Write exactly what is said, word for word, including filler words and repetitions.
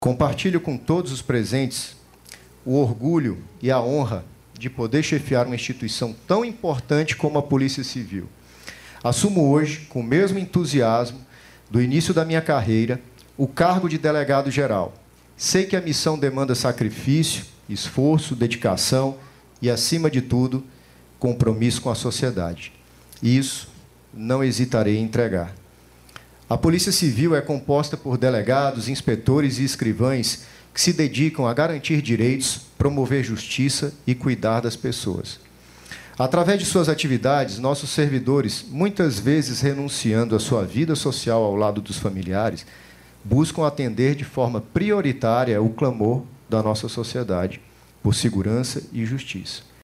Compartilho com todos os presentes o orgulho e a honra de poder chefiar uma instituição tão importante como a Polícia Civil. Assumo hoje, com o mesmo entusiasmo do início da minha carreira, o cargo de delegado-geral. Sei que a missão demanda sacrifício, esforço, dedicação e, acima de tudo, compromisso com a sociedade. Isso não hesitarei em entregar. A Polícia Civil é composta por delegados, inspetores e escrivães que se dedicam a garantir direitos, promover justiça e cuidar das pessoas. Através de suas atividades, nossos servidores, muitas vezes renunciando à sua vida social ao lado dos familiares, buscam atender de forma prioritária o clamor da nossa sociedade por segurança e justiça.